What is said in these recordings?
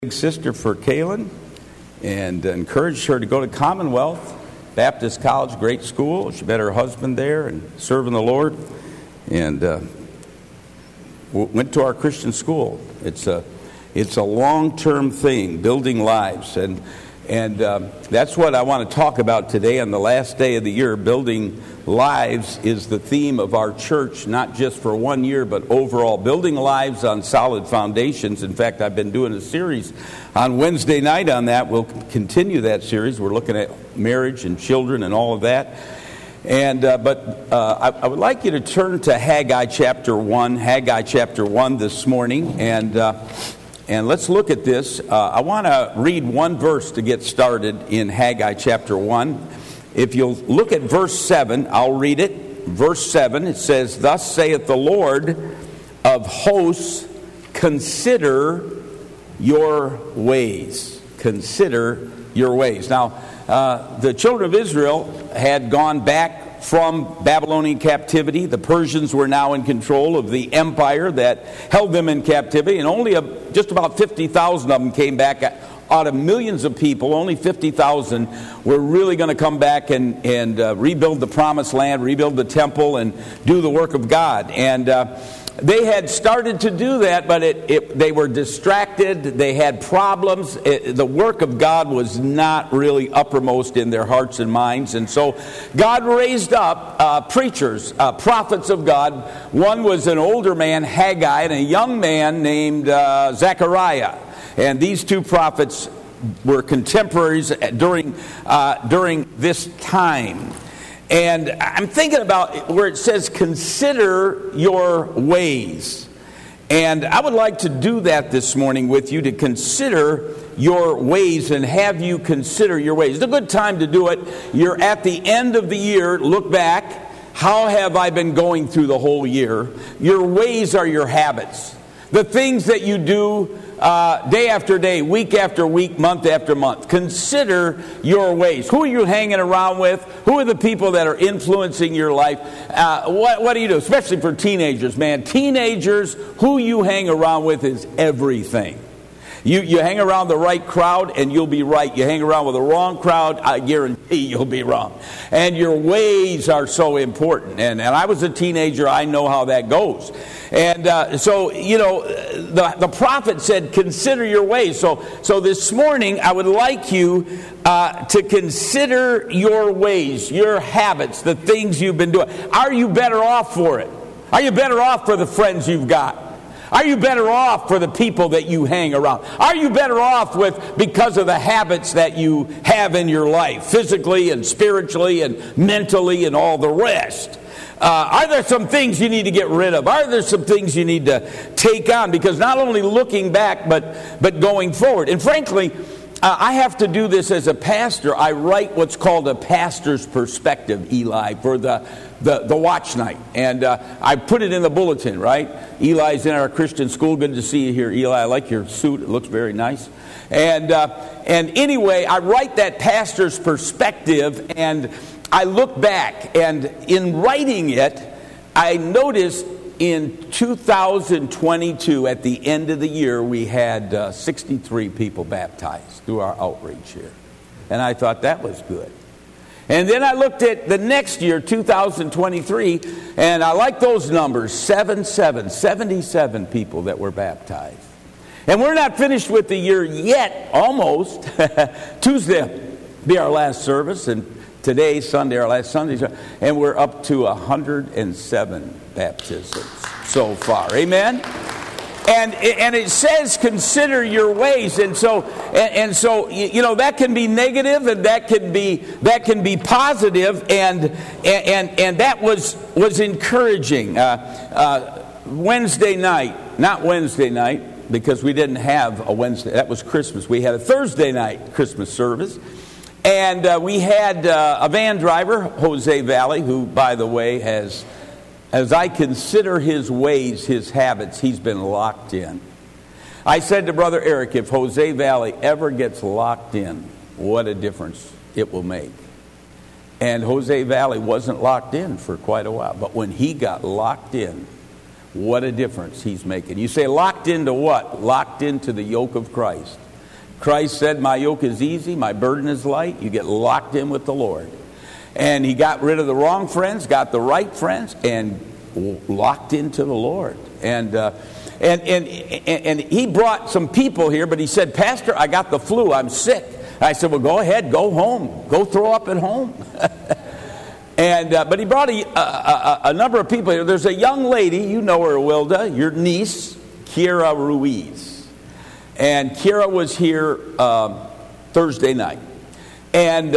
Big sister for Kaylin and encouraged her to go to Commonwealth Baptist College, great school. She met her husband there and serving the Lord, and went to our Christian school. It's a long-term thing, building lives, and that's what I want to talk about today on the last day of the year. Building lives is the theme of our church, not just for 1 year, but overall. Building lives on solid foundations. In fact, I've been doing a series on Wednesday night on that. We'll continue that series. We're looking at marriage and children and all of that. And I would like you to turn to Haggai chapter 1. Haggai chapter 1 this morning, and let's look at this. I want to read one verse to get started in Haggai chapter 1. If you'll look at verse 7, I'll read it. Verse 7, it says, "Thus saith the Lord of hosts, consider your ways." Consider your ways. Now, the children of Israel had gone back from Babylonian captivity. The Persians were now in control of the empire that held them in captivity, and only just about 50,000 of them came back. Out of millions of people, only 50,000 were really going to come back and rebuild the promised land, rebuild the temple, and do the work of God. And they had started to do that, but they were distracted. They had problems. The work of God was not really uppermost in their hearts and minds. And so God raised up preachers, prophets of God. One was an older man, Haggai, and a young man named Zechariah. And these two prophets were contemporaries during this time. And I'm thinking about where it says, consider your ways. And I would like to do that this morning with you, to consider your ways and have you consider your ways. It's a good time to do it. You're at the end of the year. Look back. How have I been going through the whole year? Your ways are your habits. The things that you do day after day, week after week, month after month. Consider your ways. Who are you hanging around with? Who are the people that are influencing your life? What do you do? Especially for teenagers, man. Teenagers, who you hang around with is everything. You hang around the right crowd and you'll be right. You hang around with the wrong crowd, I guarantee you'll be wrong. And your ways are so important. And I was a teenager, I know how that goes. And so, you know, the prophet said, consider your ways. So this morning, I would like you to consider your ways, your habits, the things you've been doing. Are you better off for it? Are you better off for the friends you've got? Are you better off for the people that you hang around? Are you better off because of the habits that you have in your life, physically and spiritually and mentally and all the rest? Are there some things you need to get rid of? Are there some things you need to take on? Because not only looking back, but going forward. And frankly, I have to do this as a pastor. I write what's called a pastor's perspective, Eli, for the watch night. And I put it in the bulletin, right? Eli's in our Christian school. Good to see you here, Eli. I like your suit. It looks very nice. And anyway, I write that pastor's perspective, and I look back. And in writing it, I noticed in 2022, at the end of the year, we had 63 people baptized through our outreach here. And I thought that was good. And then I looked at the next year, 2023, and I like those numbers, 77 people that were baptized. And we're not finished with the year yet, almost. Tuesday will be our last service, and today, Sunday, our last Sunday, and we're up to 107 baptisms so far. Amen? And it says, consider your ways. And so, you know, that can be negative and that can be positive, and that was encouraging. Wednesday night, not Wednesday night, because we didn't have a Wednesday. That was Christmas. We had a Thursday night Christmas service. And we had a van driver, Jose Valley, who, by the way, has, as I consider his ways, his habits, he's been locked in. I said to Brother Eric, if Jose Valley ever gets locked in, what a difference it will make. And Jose Valley wasn't locked in for quite a while, but when he got locked in, what a difference he's making. You say, locked into what? Locked into the yoke of Christ. Christ said, my yoke is easy, my burden is light. You get locked in with the Lord. And he got rid of the wrong friends, got the right friends, and locked into the Lord. And he brought some people here, but he said, Pastor, I got the flu, I'm sick. I said, well, go ahead, go home. Go throw up at home. But he brought a number of people here. There's a young lady, you know her, Wilda, your niece, Kira Ruiz. And Kira was here Thursday night. And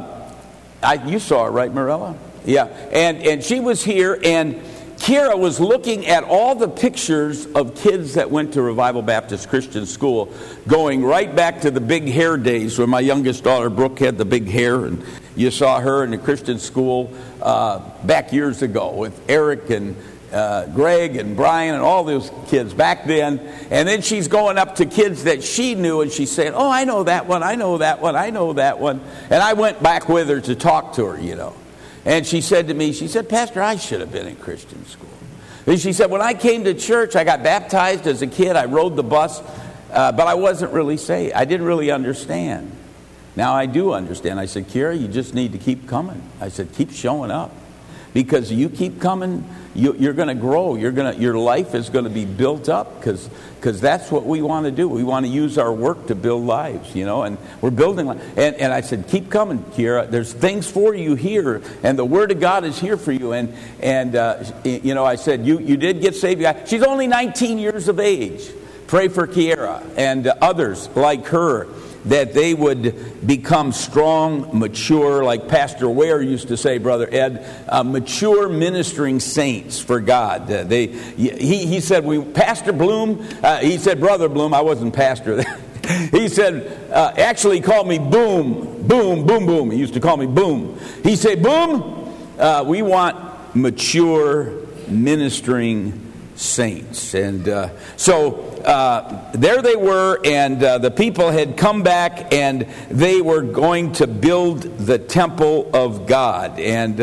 you saw her, right, Marilla? Yeah. And she was here, and Kira was looking at all the pictures of kids that went to Revival Baptist Christian School, going right back to the big hair days when my youngest daughter, Brooke, had the big hair. And you saw her in the Christian school back years ago with Eric and Greg and Brian and all those kids back then. And then she's going up to kids that she knew, and she's saying, oh, I know that one, I know that one, I know that one. And I went back with her to talk to her, you know. And she said to me, she said, Pastor, I should have been in Christian school. And she said, when I came to church, I got baptized as a kid, I rode the bus, but I wasn't really saved. I didn't really understand. Now I do understand. I said, Kira, you just need to keep coming. I said, keep showing up. Because you keep coming, you're going to grow. Your life is going to be built up, because that's what we want to do. We want to use our work to build lives, you know. And we're building. And I said, keep coming, Kira. There's things for you here, and the Word of God is here for you. And you know, I said, you did get saved. She's only 19 years of age. Pray for Kira and others like her, that they would become strong, mature, like Pastor Ware used to say, Brother Ed, mature ministering saints for God. He said, Pastor Bloom, he said, Brother Bloom, I wasn't pastor then. He said, actually he called me Boom, Boom, Boom, Boom. He used to call me Boom. He said, Boom, we want mature ministering saints. And so there they were, and the people had come back, and they were going to build the temple of God. And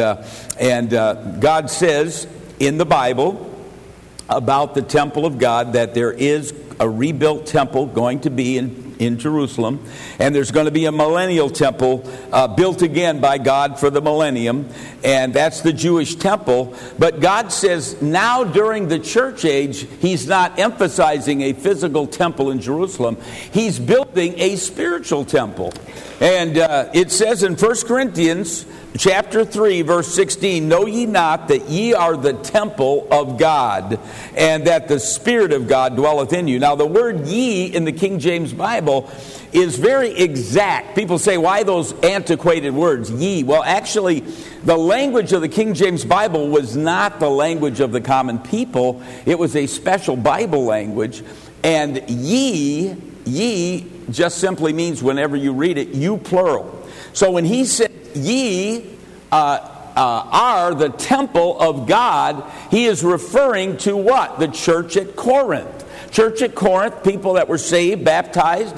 God says in the Bible about the temple of God that there is a rebuilt temple going to be in Jerusalem, and there's going to be a millennial temple built again by God for the millennium, and that's the Jewish temple. But God says now during the church age, He's not emphasizing a physical temple in Jerusalem. He's building a spiritual temple. And it says in 1 Corinthians chapter 3, verse 16, know ye not that ye are the temple of God, and that the Spirit of God dwelleth in you. Now the word ye in the King James Bible is very exact. People say, why those antiquated words, ye? Well, actually, the language of the King James Bible was not the language of the common people. It was a special Bible language. And ye just simply means, whenever you read it, you plural. So when he said ye are the temple of God, he is referring to what? The church at Corinth. Church at Corinth, people that were saved, baptized,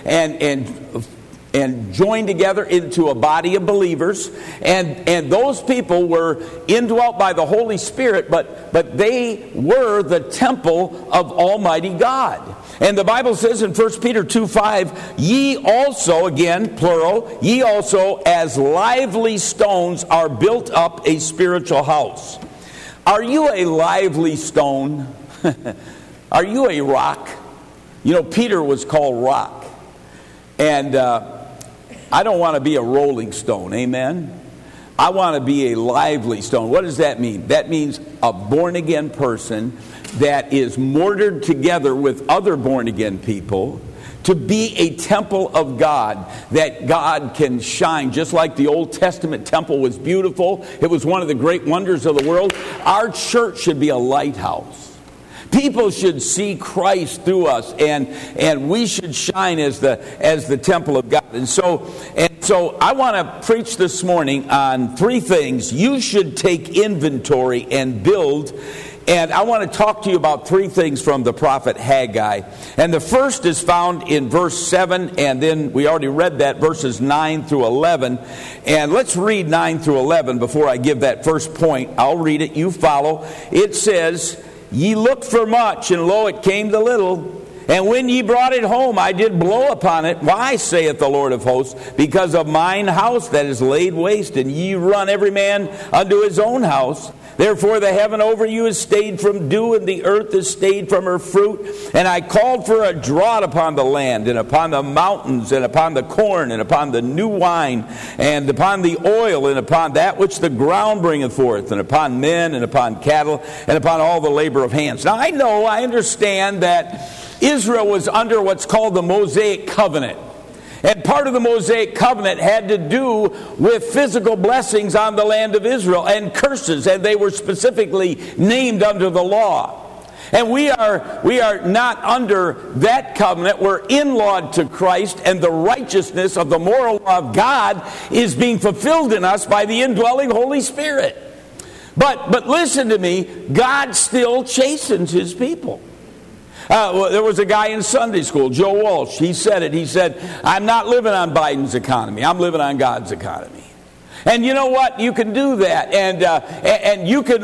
and joined together into a body of believers. And those people were indwelt by the Holy Spirit, but they were the temple of Almighty God. And the Bible says in 1 Peter 2:5, ye also, again, plural, ye also as lively stones are built up a spiritual house. Are you a lively stone? Are you a rock? You know, Peter was called rock. And I don't want to be a rolling stone, amen? I want to be a lively stone. What does that mean? That means a born-again person that is mortared together with other born-again people to be a temple of God, that God can shine. Just like the Old Testament temple was beautiful, it was one of the great wonders of the world. Our church should be a lighthouse. People should see Christ through us, and we should shine as the temple of God. And so I want to preach this morning on three things you should take inventory and build. And I want to talk to you about three things from the prophet Haggai. And the first is found in verse 7, and then we already read that, verses 9 through 11. And let's read 9 through 11 before I give that first point. I'll read it, you follow. It says, ye looked for much, and lo, it came to little. And when ye brought it home, I did blow upon it. Why, saith the Lord of hosts? Because of mine house that is laid waste, and ye run every man unto his own house. Therefore the heaven over you is stayed from dew, and the earth is stayed from her fruit. And I called for a drought upon the land, and upon the mountains, and upon the corn, and upon the new wine, and upon the oil, and upon that which the ground bringeth forth, and upon men, and upon cattle, and upon all the labor of hands. Now I understand that Israel was under what's called the Mosaic Covenant. And part of the Mosaic Covenant had to do with physical blessings on the land of Israel and curses, and they were specifically named under the law. And we are not under that covenant. We're in-lawed to Christ, and the righteousness of the moral law of God is being fulfilled in us by the indwelling Holy Spirit. But listen to me, God still chastens his people. There was a guy in Sunday school, Joe Walsh. He said it. He said, I'm not living on Biden's economy. I'm living on God's economy. And you know what? You can do that. And you can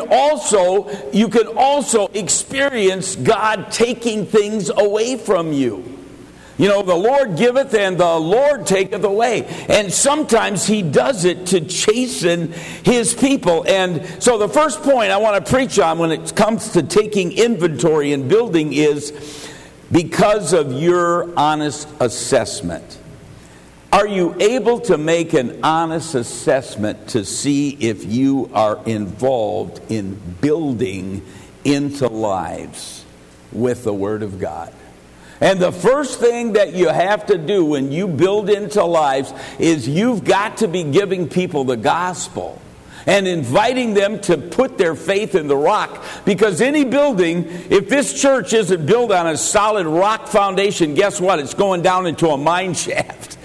also experience God taking things away from you. You know, the Lord giveth and the Lord taketh away. And sometimes he does it to chasten his people. And so the first point I want to preach on when it comes to taking inventory and building is because of your honest assessment. Are you able to make an honest assessment to see if you are involved in building into lives with the Word of God? And the first thing that you have to do when you build into lives is you've got to be giving people the gospel and inviting them to put their faith in the rock. Because any building, if this church isn't built on a solid rock foundation, guess what? It's going down into a mine shaft.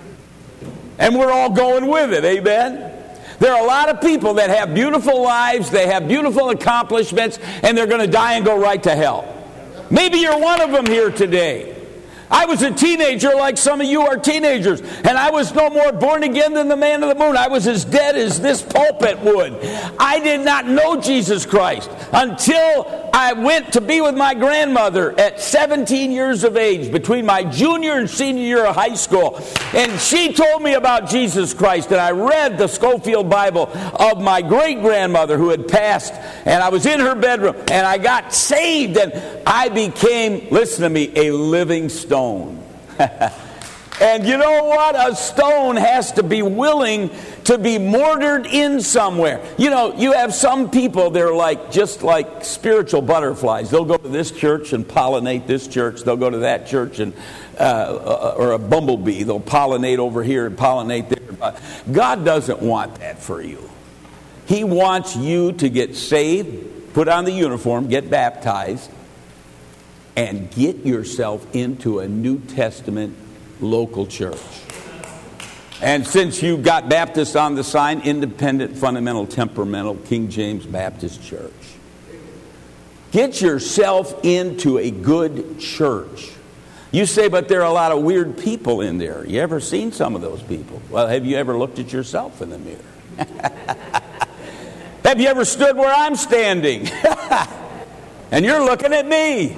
And we're all going with it, amen? There are a lot of people that have beautiful lives, they have beautiful accomplishments, and they're going to die and go right to hell. Maybe you're one of them here today. I was a teenager like some of you are teenagers, and I was no more born again than the man of the moon. I was as dead as this pulpit would. I did not know Jesus Christ until I went to be with my grandmother at 17 years of age, between my junior and senior year of high school. And she told me about Jesus Christ, and I read the Schofield Bible of my great-grandmother who had passed, and I was in her bedroom, and I got saved, and I became, listen to me, a living stone. And you know what? A stone has to be willing to be mortared in somewhere. You know, you have some people, they're like just like spiritual butterflies. They'll go to this church and pollinate this church. They'll go to that church and or a bumblebee. They'll pollinate over here and pollinate there. God doesn't want that for you. He wants you to get saved, put on the uniform, get baptized, and get yourself into a New Testament local church. And since you got Baptist on the sign, Independent, Fundamental, Temperamental, King James Baptist Church. Get yourself into a good church. You say, but there are a lot of weird people in there. You ever seen some of those people? Well, have you ever looked at yourself in the mirror? Have you ever stood where I'm standing? And you're looking at me.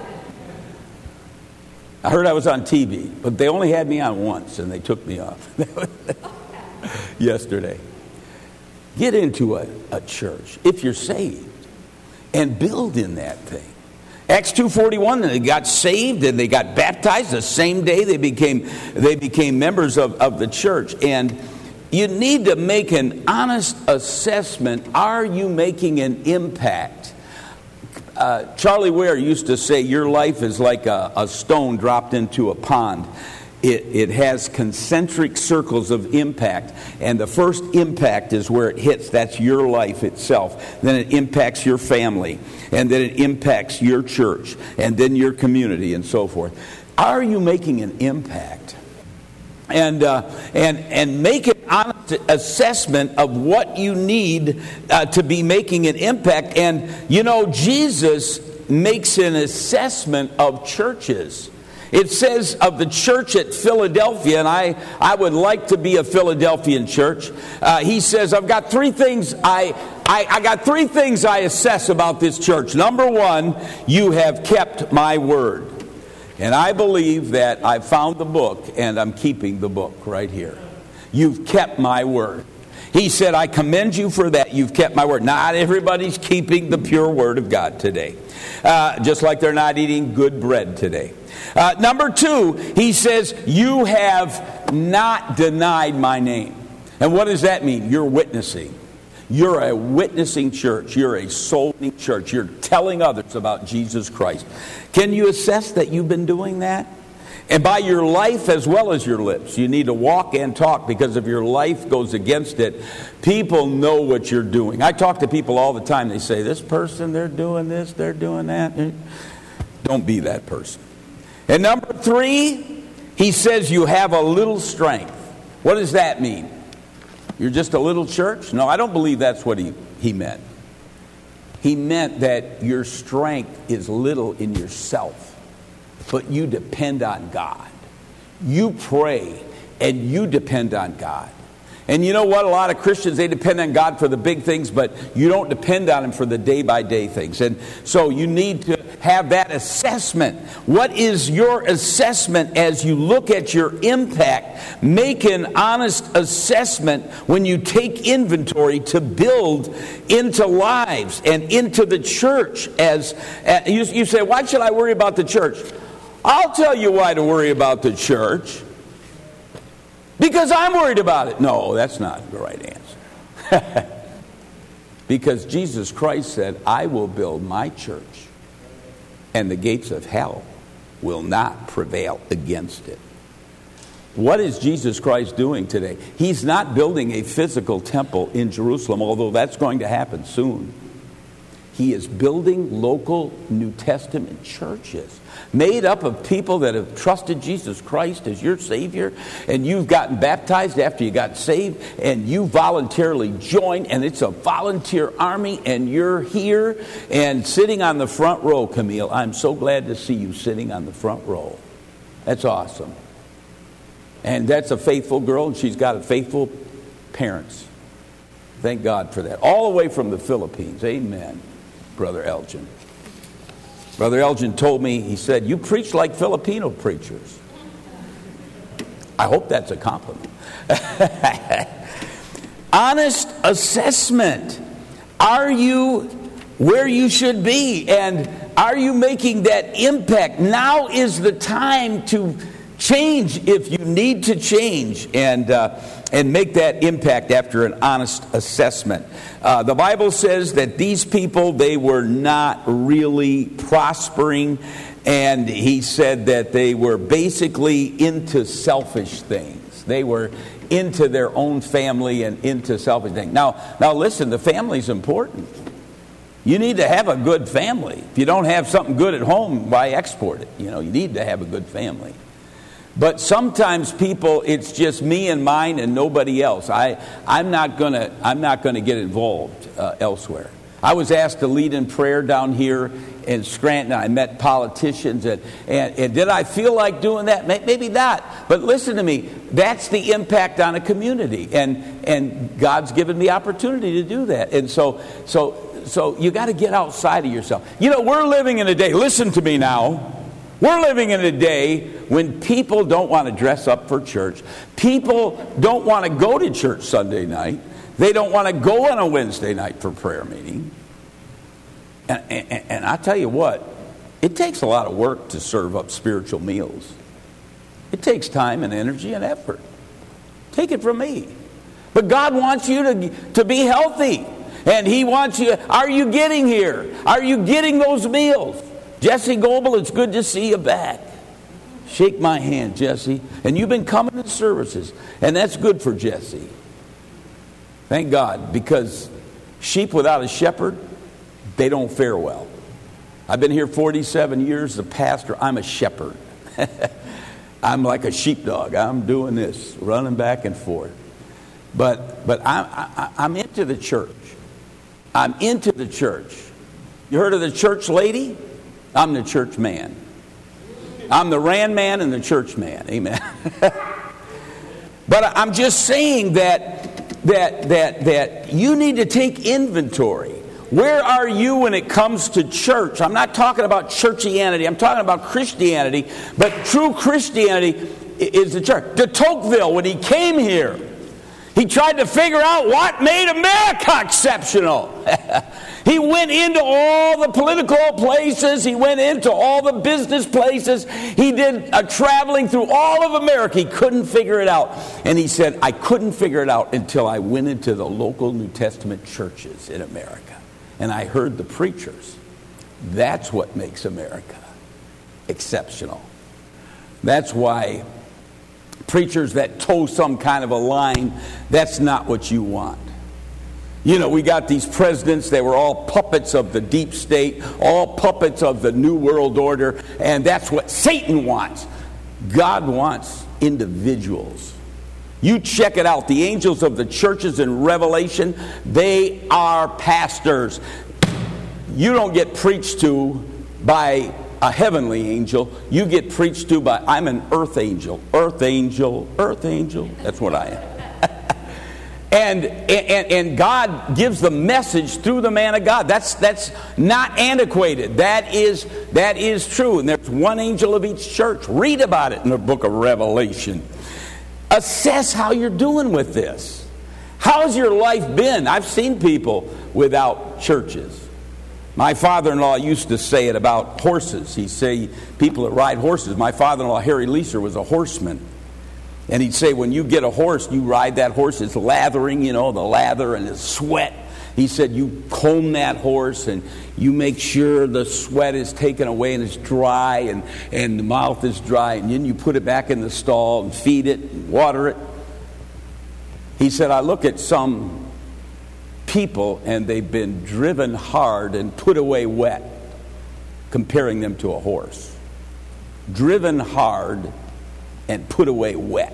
I heard I was on TV, but they only had me on once, and they took me off yesterday. Get into a church, if you're saved, and build in that thing. Acts 2:41, they got saved and they got baptized the same day they became members of the church. And you need to make an honest assessment. Are you making an impact? Charlie Ware used to say, your life is like a stone dropped into a pond. It has concentric circles of impact, and the first impact is where it hits. That's your life itself. Then it impacts your family, and then it impacts your church, and then your community, and so forth. Are you making an impact? And make an honest assessment of what you need to be making an impact. And you know, Jesus makes an assessment of churches. It says of the church at Philadelphia, and I would like to be a Philadelphian church. He says, I've got three things I got three things I assess about this church. Number one, you have kept my word. And I believe that I found the book, and I'm keeping the book right here. You've kept my word. He said, I commend you for that. You've kept my word. Not everybody's keeping the pure word of God today. Just like they're not eating good bread today. Number 2, he says, you have not denied my name. And what does that mean? You're witnessing. You're a witnessing church. You're a soul-winning church. You're telling others about Jesus Christ. Can you assess that you've been doing that? And by your life as well as your lips. You need to walk and talk, because if your life goes against it, people know what you're doing. I talk to people all the time. They say, this person, they're doing this, they're doing that. Don't be that person. And number 3, he says you have a little strength. What does that mean? You're just a little church? No, I don't believe that's what he meant. He meant that your strength is little in yourself, but you depend on God. You pray and you depend on God. And you know what? A lot of Christians, they depend on God for the big things, but you don't depend on Him for the day-by-day things. And so you need to have that assessment. What is your assessment as you look at your impact? Make an honest assessment when you take inventory to build into lives and into the church. As you say, why should I worry about the church? I'll tell you why to worry about the church. Because I'm worried about it. No, that's not the right answer. Because Jesus Christ said, I will build my church, and the gates of hell will not prevail against it. What is Jesus Christ doing today? He's not building a physical temple in Jerusalem, although that's going to happen soon. He is building local New Testament churches made up of people that have trusted Jesus Christ as your Savior, and you've gotten baptized after you got saved, and you voluntarily joined, and it's a volunteer army, and you're here and sitting on the front row, Camille. I'm so glad to see you sitting on the front row. That's awesome. And that's a faithful girl, and she's got a faithful parents. Thank God for that. All the way from the Philippines. Amen, Brother Elgin. Brother Elgin told me, he said, you preach like Filipino preachers. I hope that's a compliment. Honest assessment. Are you where you should be? And are you making that impact? Now is the time to change if you need to change, and make that impact after an honest assessment. The Bible says that these people, they were not really prospering, and he said that they were basically into selfish things. They were into their own family and into selfish things. Now listen, the family's important. You need to have a good family. If you don't have something good at home, why export it? You need to have a good family. But sometimes people, it's just me and mine and nobody else. I'm not gonna get involved elsewhere. I was asked to lead in prayer down here in Scranton. I met politicians, and did I feel like doing that? Maybe not. But listen to me. That's the impact on a community, and God's given me opportunity to do that. And so you got to get outside of yourself. We're living in a day. Listen to me now. We're living in a day when people don't want to dress up for church. People don't want to go to church Sunday night. They don't want to go on a Wednesday night for prayer meeting. And I tell you what, it takes a lot of work to serve up spiritual meals. It takes time and energy and effort. Take it from me. But God wants you to be healthy. And He wants you, are you getting here? Are you getting those meals? Jesse Goebel, it's good to see you back. Shake my hand, Jesse. And you've been coming to services, and that's good for Jesse. Thank God, because sheep without a shepherd, they don't fare well. I've been here 47 years as a pastor. I'm a shepherd. I'm like a sheepdog. I'm doing this, running back and forth. But I'm into the church. I'm into the church. You heard of the church lady? I'm the church man. I'm the ran man and the church man. Amen. But I'm just saying that you need to take inventory. where are you when it comes to church? I'm not talking about churchianity. I'm talking about Christianity. But true Christianity is the church. De Tocqueville, when he came here, he tried to figure out what made America exceptional. He went into all the political places. He went into all the business places. He did traveling through all of America. He couldn't figure it out. And he said, I couldn't figure it out until I went into the local New Testament churches in America. And I heard the preachers. That's what makes America exceptional. That's why preachers that toe some kind of a line, that's not what you want. You know, we got these presidents, they were all puppets of the deep state, all puppets of the New World Order, and that's what Satan wants. God wants individuals. You check it out. The angels of the churches in Revelation, they are pastors. You don't get preached to by a heavenly angel. You get preached to by, I'm an earth angel. Earth angel, earth angel. That's what I am. And God gives the message through the man of God. That's not antiquated. That is true. And there's one angel of each church. Read about it in the book of Revelation. Assess how you're doing with this. How's your life been? I've seen people without churches. My father-in-law used to say it about horses. He'd say people that ride horses. My father-in-law, Harry Leeser, was a horseman. And he'd say, when you get a horse, you ride that horse, it's lathering, you know, the lather and it's sweat. He said, you comb that horse and you make sure the sweat is taken away and it's dry and the mouth is dry. And then you put it back in the stall and feed it and water it. He said, I look at some people and they've been driven hard and put away wet, comparing them to a horse. Driven hard and put away wet.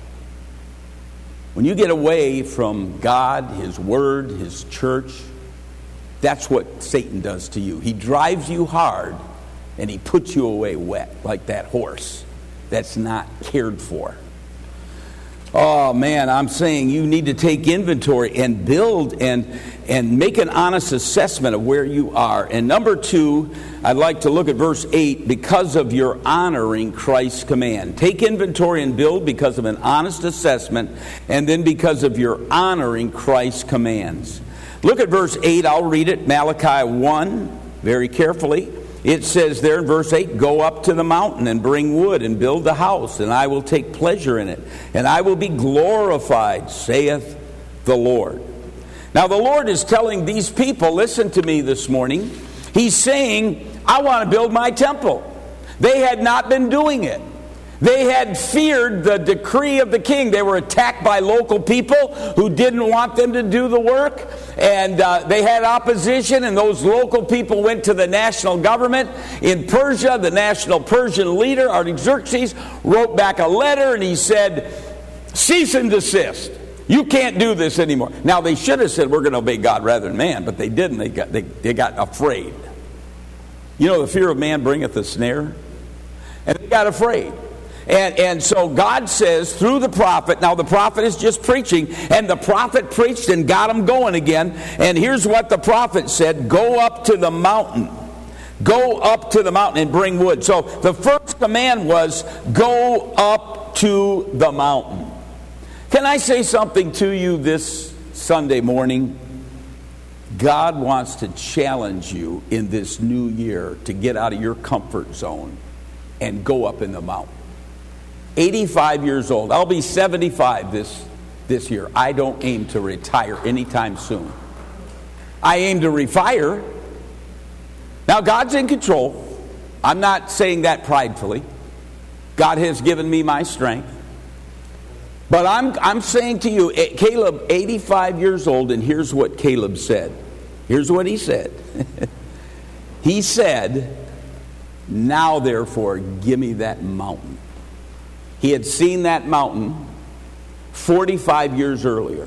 When you get away from God, His Word, His church, that's what Satan does to you. He drives you hard and he puts you away wet, like that horse that's not cared for. Oh man, I'm saying you need to take inventory and build and make an honest assessment of where you are. And number 2, I'd like to look at verse 8, because of your honoring Christ's command. Take inventory and build because of an honest assessment, and then because of your honoring Christ's commands. Look at verse 8, I'll read it, Malachi 1, very carefully. It says there in verse 8, go up to the mountain and bring wood and build the house, and I will take pleasure in it, and I will be glorified, saith the Lord. Now the Lord is telling these people, listen to me this morning, He's saying, I want to build my temple. They had not been doing it. They had feared the decree of the king. They were attacked by local people who didn't want them to do the work. And they had opposition, and those local people went to the national government in Persia. The national Persian leader, Artaxerxes, wrote back a letter, and he said, cease and desist. You can't do this anymore. Now, they should have said, we're going to obey God rather than man, but they didn't. They got afraid. You know, the fear of man bringeth a snare. And they got afraid. And so God says through the prophet, now the prophet is just preaching, and the prophet preached and got them going again. And here's what the prophet said, go up to the mountain. Go up to the mountain and bring wood. So the first command was, go up to the mountain. Can I say something to you this Sunday morning? God wants to challenge you in this new year to get out of your comfort zone and go up in the mountain. 85 years old. I'll be 75 this year. I don't aim to retire anytime soon. I aim to retire. Now, God's in control. I'm not saying that pridefully. God has given me my strength. But I'm saying to you, Caleb, 85 years old, and here's what Caleb said. Here's what he said. He said, now therefore, give me that mountain. He had seen that mountain 45 years earlier.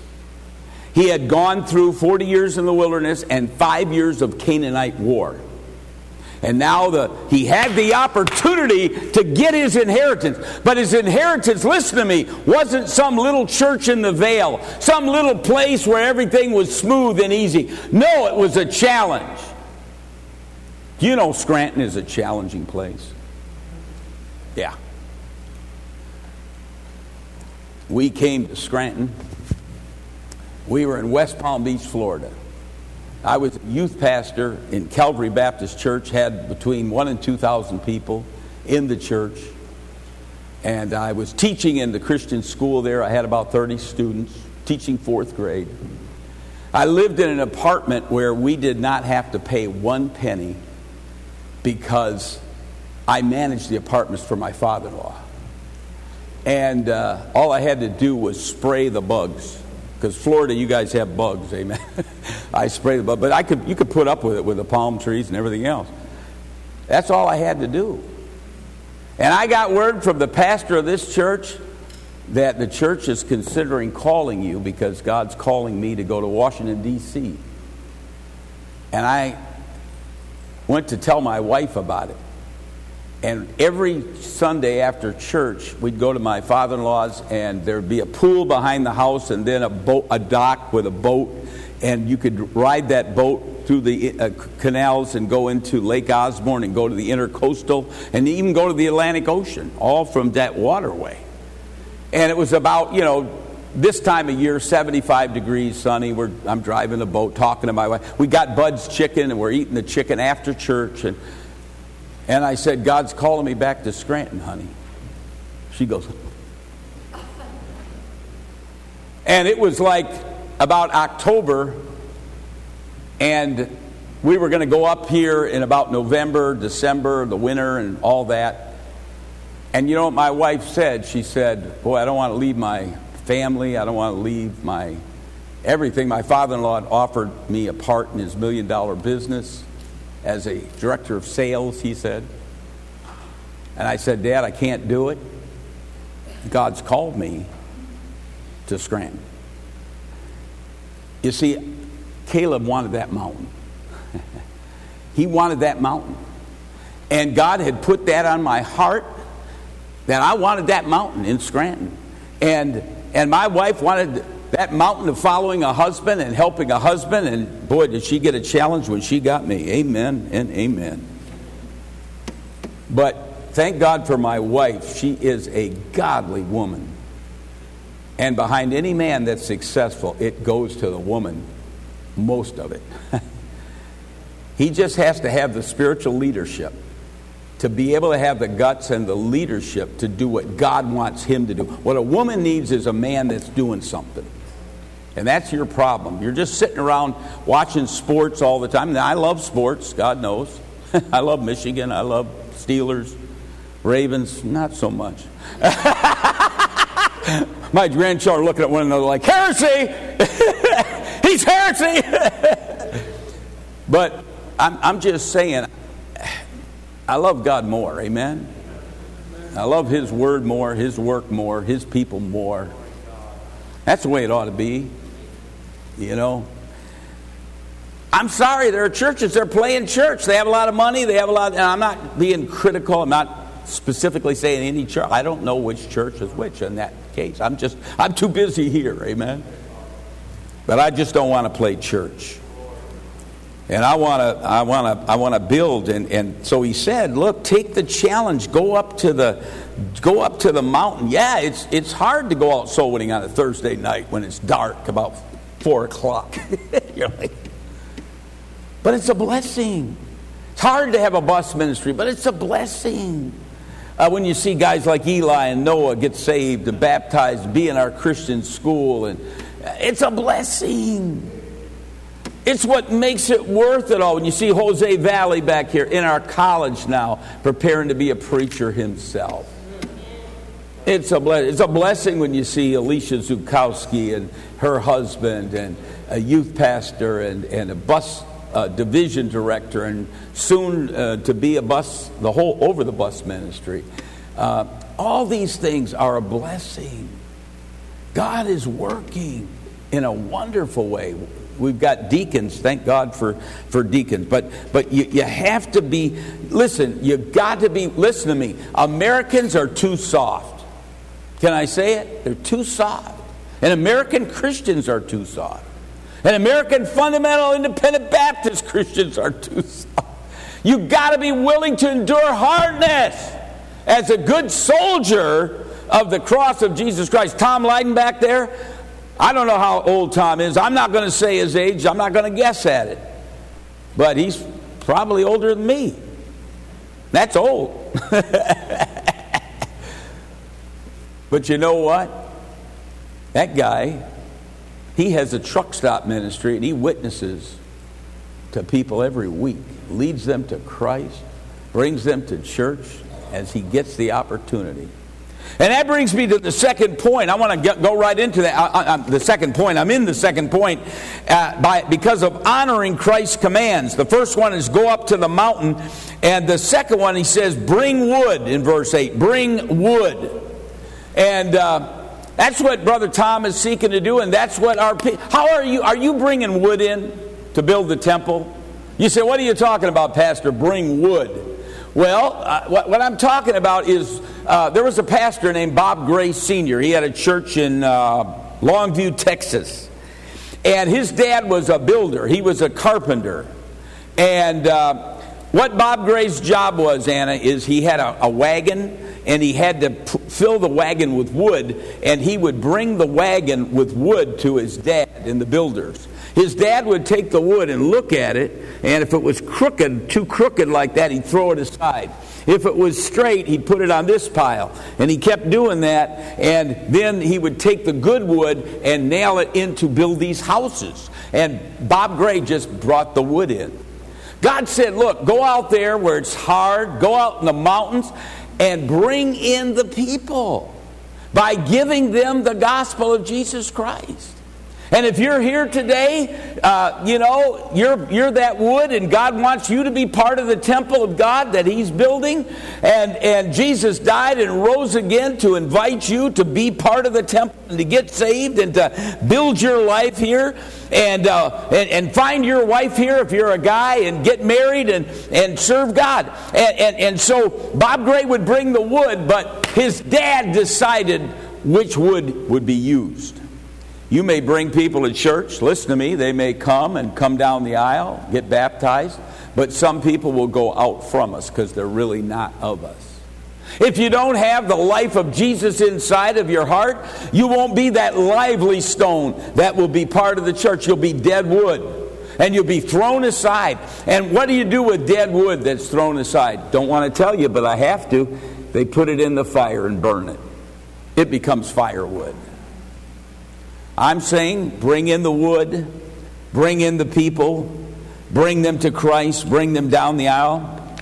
He had gone through 40 years in the wilderness and 5 years of Canaanite war. And now he had the opportunity to get his inheritance. But his inheritance, listen to me, wasn't some little church in the Vale, some little place where everything was smooth and easy. No, it was a challenge. You know Scranton is a challenging place. Yeah. We came to Scranton. We were in West Palm Beach, Florida. I was a youth pastor in Calvary Baptist Church, had between 1,000 and 2,000 people in the church. And I was teaching in the Christian school there. I had about 30 students, teaching 4th grade. I lived in an apartment where we did not have to pay 1 penny because I managed the apartments for my father-in-law. And all I had to do was spray the bugs. Because Florida, you guys have bugs, amen. I spray the bugs, but you could put up with it with the palm trees and everything else. That's all I had to do. And I got word from the pastor of this church that the church is considering calling you because God's calling me to go to Washington, D.C. And I went to tell my wife about it. And every Sunday after church, we'd go to my father-in-law's, and there'd be a pool behind the house, and then a dock with a boat, and you could ride that boat through the canals and go into Lake Osborne and go to the Intercoastal, and even go to the Atlantic Ocean, all from that waterway. And it was about, this time of year, 75 degrees, sunny. I'm driving the boat, talking to my wife. We got Bud's chicken, and we're eating the chicken after church, and I said, God's calling me back to Scranton, honey. She goes. And it was like about October, and we were going to go up here in about November, December, the winter, and all that. And you know what my wife said? She said, boy, I don't want to leave my family. I don't want to leave my everything. My father-in-law had offered me a part in his $1 million business. As a director of sales, he said. And I said, Dad, I can't do it. God's called me to Scranton. You see, Caleb wanted that mountain. He wanted that mountain. And God had put that on my heart, that I wanted that mountain in Scranton. And my wife wanted that mountain of following a husband and helping a husband, and boy, did she get a challenge when she got me. Amen and amen. But thank God for my wife. She is a godly woman. And behind any man that's successful, it goes to the woman, most of it. He just has to have the spiritual leadership to be able to have the guts and the leadership to do what God wants him to do. What a woman needs is a man that's doing something. And that's your problem. You're just sitting around watching sports all the time. Now, I love sports, God knows. I love Michigan. I love Steelers. Ravens, not so much. My grandchildren are looking at one another like, heresy! He's heresy! But I'm just saying, I love God more, amen? I love His Word more, His work more, His people more. That's the way it ought to be. I'm sorry, there are churches, they're playing church. They have a lot of money, they have a lot, and I'm not being critical, I'm not specifically saying any church. I don't know which church is which in that case. I'm too busy here, amen? But I just don't want to play church. And I want to build, and so he said, look, take the challenge, go up to the mountain. Yeah, it's hard to go out soul winning on a Thursday night when it's dark, about 4:00. You're like, but it's a blessing. It's hard to have a bus ministry, but it's a blessing. When you see guys like Eli and Noah get saved and baptized, be in our Christian school, and it's a blessing. It's what makes it worth it all. When you see Jose Valley back here in our college now, preparing to be a preacher himself. It's a blessing when you see Alicia Zukowski and her husband and a youth pastor and a bus division director, and soon to be the whole over the bus ministry. All these things are a blessing. God is working in a wonderful way. We've got deacons. Thank God for deacons. But you have to be, listen, you've got to be, listen to me. Americans are too soft. Can I say it? They're too soft. And American Christians are too soft. And American fundamental independent Baptist Christians are too soft. You've got to be willing to endure hardness as a good soldier of the cross of Jesus Christ. Tom Leiden back there, I don't know how old Tom is. I'm not going to say his age. I'm not going to guess at it. But he's probably older than me. That's old. But you know what? That guy, he has a truck stop ministry, and he witnesses to people every week, leads them to Christ, brings them to church as he gets the opportunity. And that brings me to the second point. I want to go right into that. The second point. I'm in the second point because of honoring Christ's commands. The first one is go up to the mountain. And the second one, he says, bring wood in verse 8. Bring wood. And that's what Brother Tom is seeking to do. And that's what how are you bringing wood in to build the temple? You say, what are you talking about, Pastor? Bring wood. Well, what I'm talking about is there was a pastor named Bob Gray Sr. He had a church in Longview, Texas. And his dad was a builder. He was a carpenter. And what Bob Gray's job was, Anna, is he had a wagon, and he had to fill the wagon with wood, and he would bring the wagon with wood to his dad and the builders. His dad would take the wood and look at it, and if it was crooked, too crooked like that, he'd throw it aside. If it was straight, he'd put it on this pile. And he kept doing that, and then he would take the good wood and nail it in to build these houses. And Bob Gray just brought the wood in. God said, look, go out there where it's hard, go out in the mountains, and bring in the people by giving them the gospel of Jesus Christ. And if you're here today, you're that wood, and God wants you to be part of the temple of God that He's building. And Jesus died and rose again to invite you to be part of the temple and to get saved and to build your life here and find your wife here if you're a guy and get married and serve God. And so Bob Gray would bring the wood, but his dad decided which wood would be used. You may bring people to church. Listen to me. They may come down the aisle, get baptized. But some people will go out from us because they're really not of us. If you don't have the life of Jesus inside of your heart, you won't be that lively stone that will be part of the church. You'll be dead wood. And you'll be thrown aside. And what do you do with dead wood that's thrown aside? Don't want to tell you, but I have to. They put it in the fire and burn it. It becomes firewood. I'm saying bring in the wood, bring in the people, bring them to Christ, bring them down the aisle.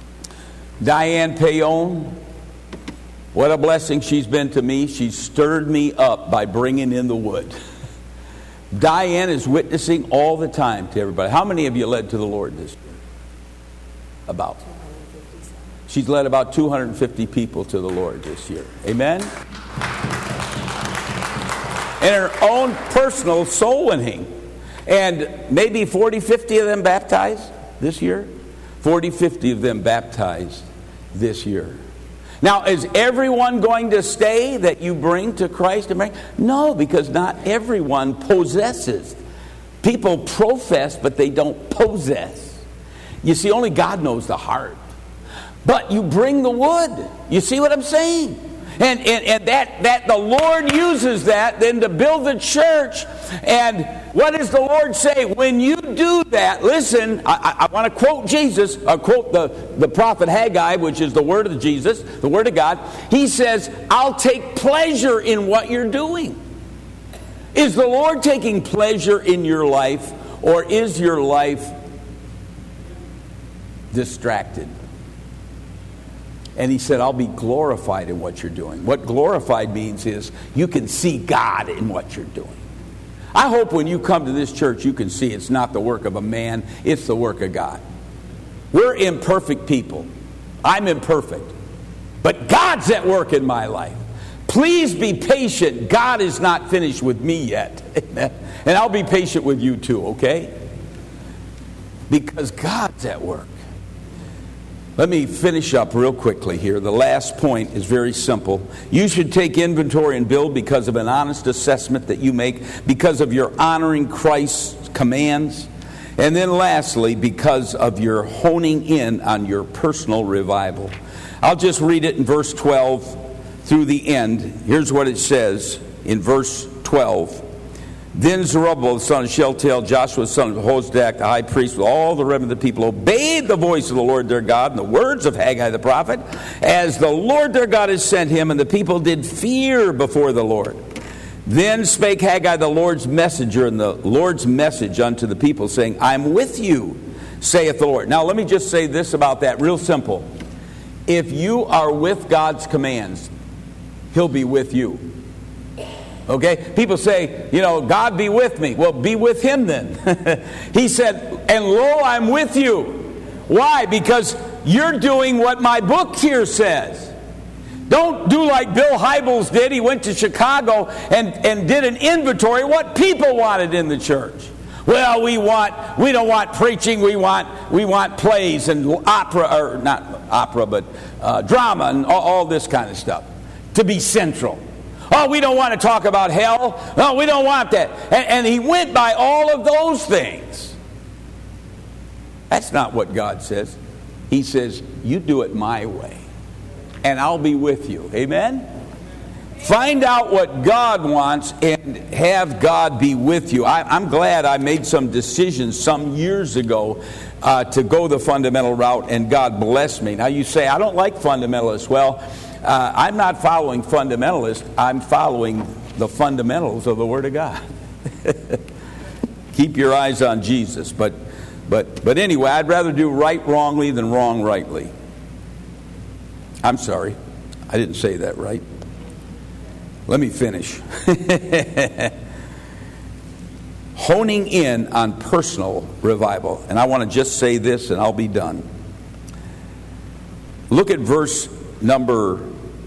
Diane Payon, what a blessing she's been to me. She's stirred me up by bringing in the wood. Diane is witnessing all the time to everybody. How many of you led to the Lord this year? About. She's led about 250 people to the Lord this year. Amen? And her own personal soul winning. And maybe 40, 50 of them baptized this year. 40, 50 of them baptized this year. Now, is everyone going to stay that you bring to Christ? No, because not everyone possesses. People profess, but they don't possess. You see, only God knows the heart. But you bring the wood. You see what I'm saying? And that the Lord uses that then to build the church. And what does the Lord say? When you do that, listen, I want to quote Jesus, quote the prophet Haggai, which is the word of Jesus, the word of God. He says, I'll take pleasure in what you're doing. Is the Lord taking pleasure in your life, or is your life distracted? And he said, I'll be glorified in what you're doing. What glorified means is you can see God in what you're doing. I hope when you come to this church, you can see it's not the work of a man, it's the work of God. We're imperfect people. I'm imperfect. But God's at work in my life. Please be patient. God is not finished with me yet. Amen. And I'll be patient with you too, okay? Because God's at work. Let me finish up real quickly here. The last point is very simple. You should take inventory and build because of an honest assessment that you make, because of your honoring Christ's commands, and then lastly, because of your honing in on your personal revival. I'll just read it in verse 12 through the end. Here's what it says in verse 12. Then Zerubbabel the son of Shealtiel, Joshua the son of Jehozadak, the high priest, with all the remnant of the people, obeyed the voice of the Lord their God and the words of Haggai the prophet, as the Lord their God had sent him, and the people did fear before the Lord. Then spake Haggai the Lord's messenger, and the Lord's message unto the people, saying, I am with you, saith the Lord. Now let me just say this about that, real simple. If you are with God's commands, He'll be with you. Okay? People say, God be with me. Well, be with Him then. He said, and lo, I'm with you. Why? Because you're doing what my book here says. Don't do like Bill Hybels did. He went to Chicago and did an inventory of what people wanted in the church. Well, we don't want preaching. We want plays and opera, or not opera, but drama and all this kind of stuff to be central. Oh, we don't want to talk about hell. No, we don't want that. And he went by all of those things. That's not what God says. He says, you do it my way, and I'll be with you. Amen? Find out what God wants and have God be with you. I'm glad I made some decisions some years ago to go the fundamental route, and God blessed me. Now you say, I don't like fundamentalists. Well, I'm not following fundamentalists. I'm following the fundamentals of the Word of God. Keep your eyes on Jesus. But anyway, I'd rather do right wrongly than wrong rightly. I'm sorry. I didn't say that right. Let me finish. Honing in on personal revival. And I want to just say this and I'll be done. Look at verse number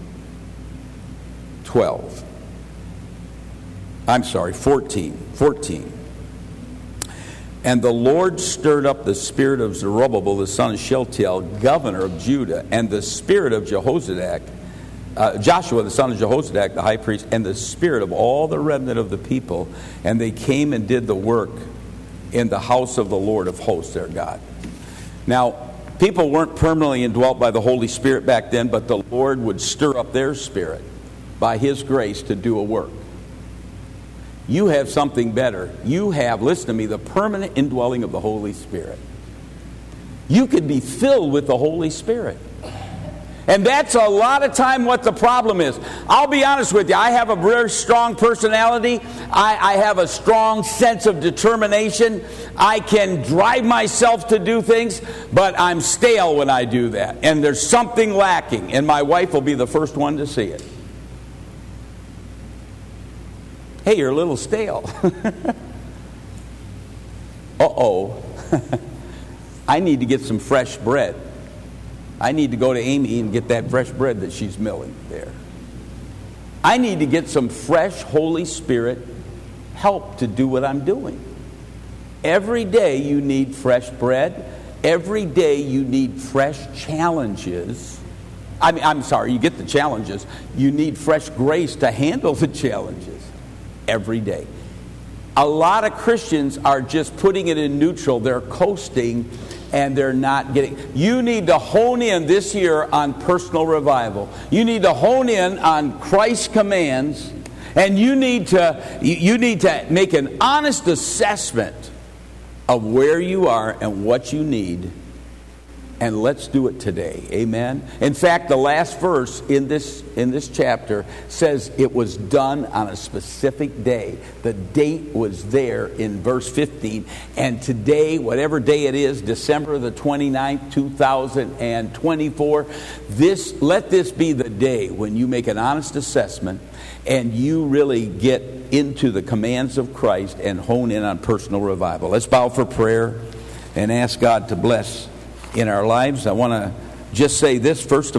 14. And the Lord stirred up the spirit of Zerubbabel the son of Shealtiel, governor of Judah, and the spirit of Jehozadak, Joshua the son of Jehozadak, the high priest, and the spirit of all the remnant of the people. And they came and did the work in the house of the Lord of hosts, their God. Now, people weren't permanently indwelt by the Holy Spirit back then, but the Lord would stir up their spirit by His grace to do a work. You have something better. You have, listen to me, the permanent indwelling of the Holy Spirit. You could be filled with the Holy Spirit. And that's a lot of time what the problem is. I'll be honest with you. I have a very strong personality. I have a strong sense of determination. I can drive myself to do things, but I'm stale when I do that. And there's something lacking, and my wife will be the first one to see it. Hey, you're a little stale. Uh-oh. I need to get some fresh bread. I need to go to Amy and get that fresh bread that she's milling there. I need to get some fresh Holy Spirit help to do what I'm doing. Every day you need fresh bread. Every day you need fresh challenges. I'm sorry, you get the challenges. You need fresh grace to handle the challenges every day. A lot of Christians are just putting it in neutral. They're coasting and they're not getting. You need to hone in this year on personal revival. You need to hone in on Christ's commands, and you need to make an honest assessment of where you are and what you need. And let's do it today. Amen. In fact, the last verse in this chapter says it was done on a specific day. The date was there in verse 15. And today, whatever day it is, December the 29th, 2024, let this be the day when you make an honest assessment and you really get into the commands of Christ and hone in on personal revival. Let's bow for prayer and ask God to bless in our lives. I want to just say this first of all.